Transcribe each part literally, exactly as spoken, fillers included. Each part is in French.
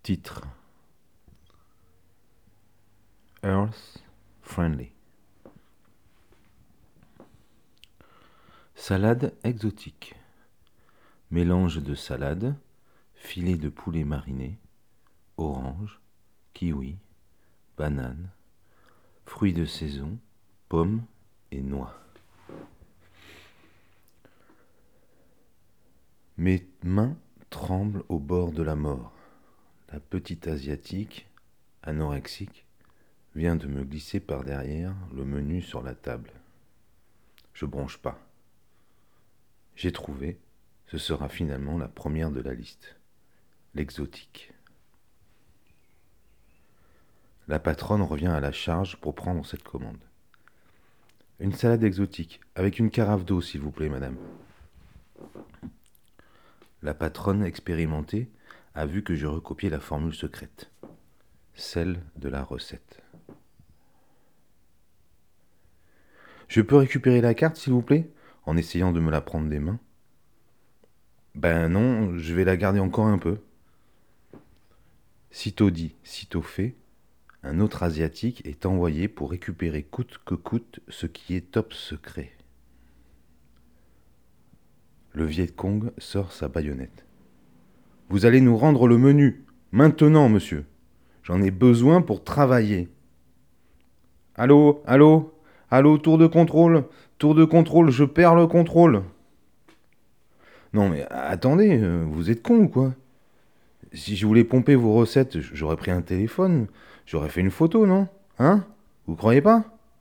Titre: Earth Friendly. Salade exotique. Mélange de salade, filet de poulet mariné, orange, kiwi, banane, fruits de saison, pommes et noix. Mes mains tremblent au bord de la mort. La petite asiatique, anorexique, vient de me glisser par derrière le menu sur la table. Je bronche pas. J'ai trouvé, ce sera finalement la première de la liste. L'exotique. La patronne revient à la charge pour prendre cette commande. Une salade exotique, avec une carafe d'eau, s'il vous plaît, madame. La patronne expérimentée a vu que je recopiais la formule secrète, celle de la recette. Je peux récupérer la carte, s'il vous plaît, en essayant de me la prendre des mains. Ben non, je vais la garder encore un peu. Sitôt dit, sitôt fait, un autre asiatique est envoyé pour récupérer coûte que coûte ce qui est top secret. Le Viet Cong sort sa baïonnette. Vous allez nous rendre le menu, maintenant, monsieur. J'en ai besoin pour travailler. Allô, allô, allô, tour de contrôle, tour de contrôle, je perds le contrôle. Non mais attendez, vous êtes con ou quoi? Si je voulais pomper vos recettes, j'aurais pris un téléphone, j'aurais fait une photo, non? Hein? Vous croyez pas?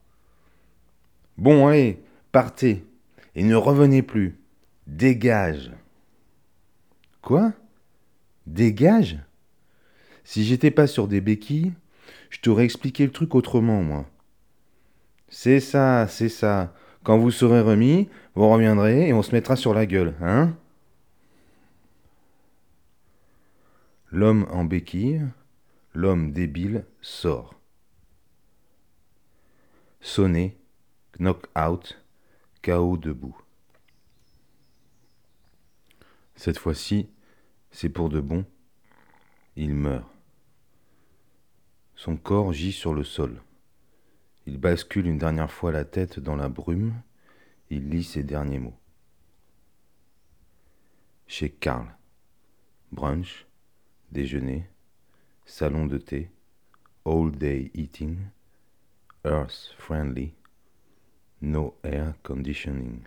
Bon, allez, partez, et ne revenez plus. Dégage. Quoi? Dégage? Si j'étais pas sur des béquilles, je t'aurais expliqué le truc autrement, moi. C'est ça, c'est ça. Quand vous serez remis, vous reviendrez et on se mettra sur la gueule, hein? L'homme en béquille, l'homme débile sort. Sonné, knock-out, K O debout. Cette fois-ci, c'est pour de bon. Il meurt. Son corps gît sur le sol. Il bascule une dernière fois la tête dans la brume. Il lit ses derniers mots. Chez Karl. Brunch, déjeuner, salon de thé, all day eating, earth friendly, no air conditioning.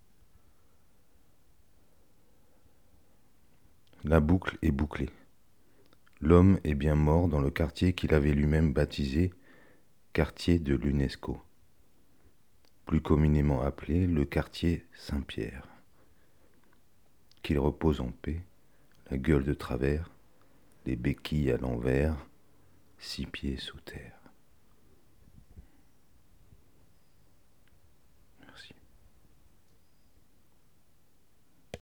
La boucle est bouclée. L'homme est bien mort dans le quartier qu'il avait lui-même baptisé quartier de l'UNESCO, plus communément appelé le quartier Saint-Pierre. Qu'il repose en paix, la gueule de travers, les béquilles à l'envers, six pieds sous terre.